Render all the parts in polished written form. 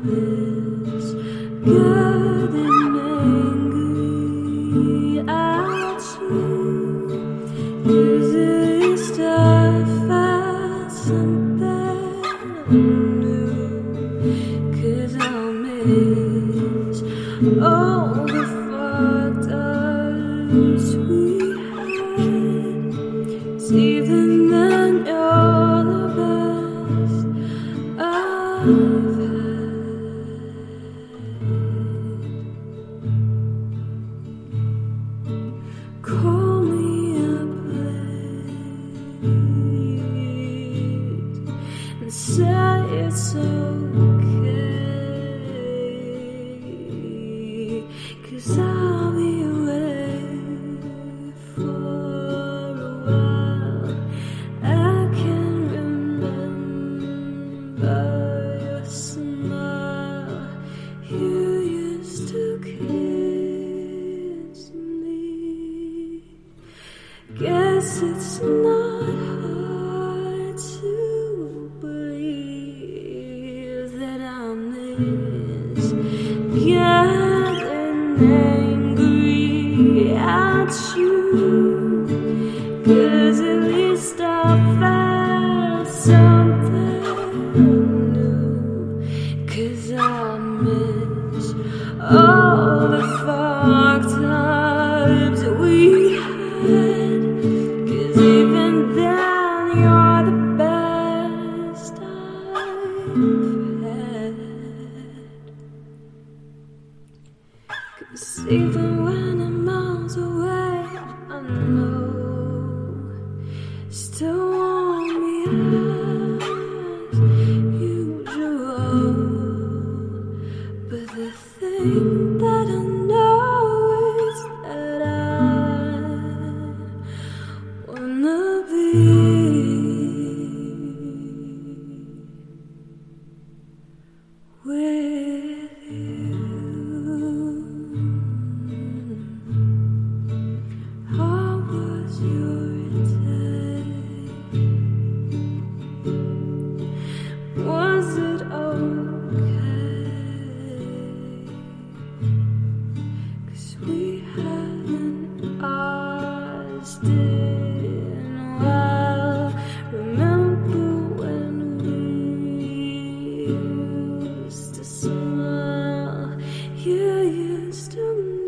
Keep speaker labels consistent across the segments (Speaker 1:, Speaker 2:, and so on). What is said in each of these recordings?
Speaker 1: miss getting angry at you. Easily stuff at something new, 'cause I'll miss all the fucked ups we had. 'Cause even then you're the best I've had. Call me up late and say it's okay, 'cause I'll be away for a while. I can remember your smile. You used to kiss me. Guess it's not hard to believe that I'll miss getting angry at you. 'Cause at least I found something new, 'cause I miss all the fucked ups we had. 'Cause even then you're the best I've had. 'Cause even when I'm miles away, I know still want me as usual. But the thing that I know is that I wanna be with you. How was your day? Was it okay? 'Cause we haven't asked in a while. Remember when we used to smile? You used to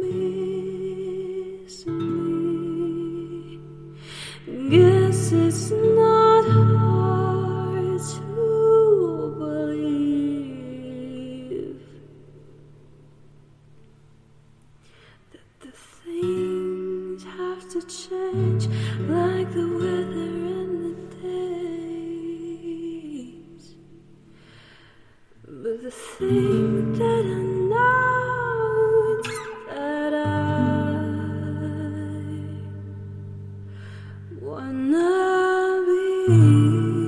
Speaker 1: miss me. Guess it's not hard to believe that the things have to change, like the weather and the days. But the thing that I know is that I wanna be